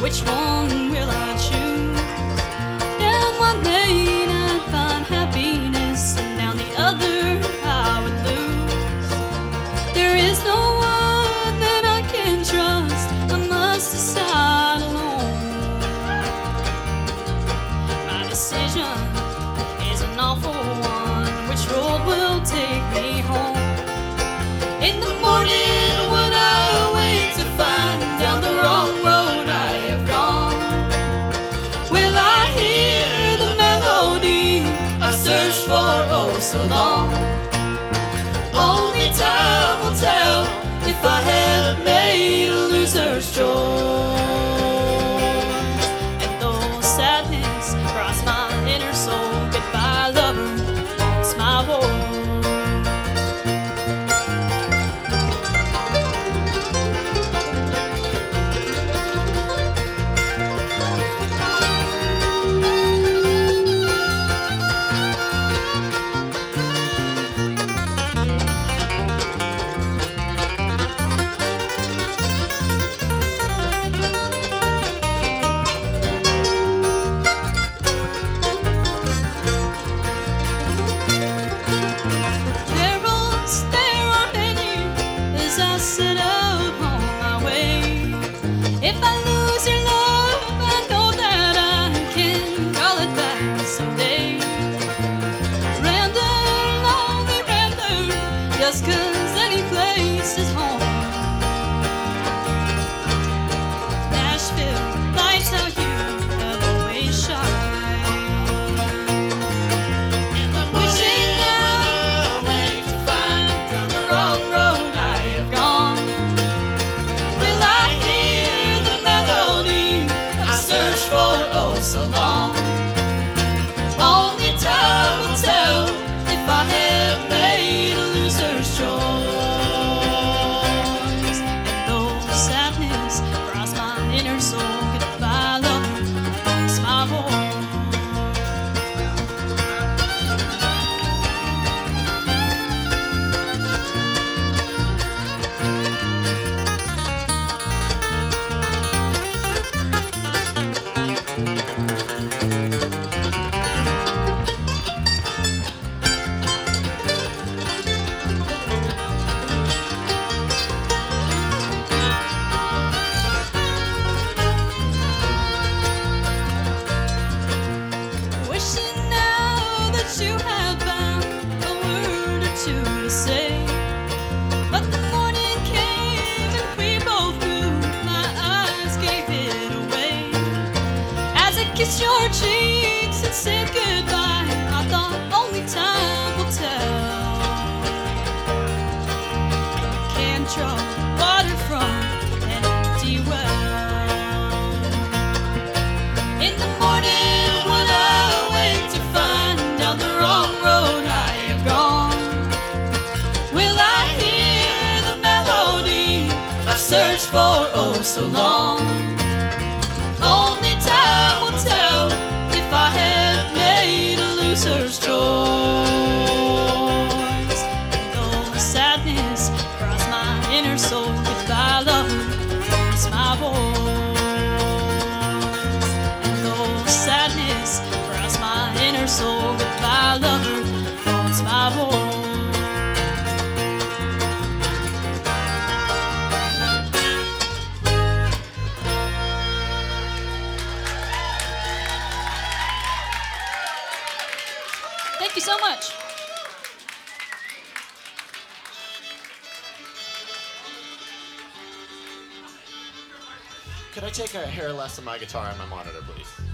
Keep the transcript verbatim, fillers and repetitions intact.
which one will I choose? Down one lane I'd find happiness, and down the other I would lose. There is no one that I can trust, I must decide alone. My decision is an awful one, which road will take me home? In the morning when I awake to find down the wrong road I have gone, will I hear the melody I've searched for oh so long? Only time will tell if I have made a loser's choice. And though sadness cross my inner soul, goodbye lover, it's my voice. Set out on my way. If I lose your love, I know that I can call it back someday. Rather lonely, rather, just 'cause any place is home. Nashville, lights how you have always shine. And I'm wishing now wait to find down the wrong road I have gone. Will I hear the melody I searched for oh so long? Only time will tell if I have made a loser's choice. And though sadness cross my inner soul, goodbye love, it's my voice. Wishing now that you had found a word or two to say, but the morning came and we both knew my eyes gave it away. As I kissed your cheeks and said goodbye, I thought only time will tell. Can't draw water from an empty well. In the morning when I awake to find down the wrong road I have gone, will I hear the melody I've searched for oh so long? Only time will tell if I have made a loser's choice. And though sadness cross my inner soul, goodbye love, it's my voice. And though sadness cross my inner soul, goodbye lover, oh it's my voice. Thank you so much. Could I take a hair less of my guitar on my monitor, please?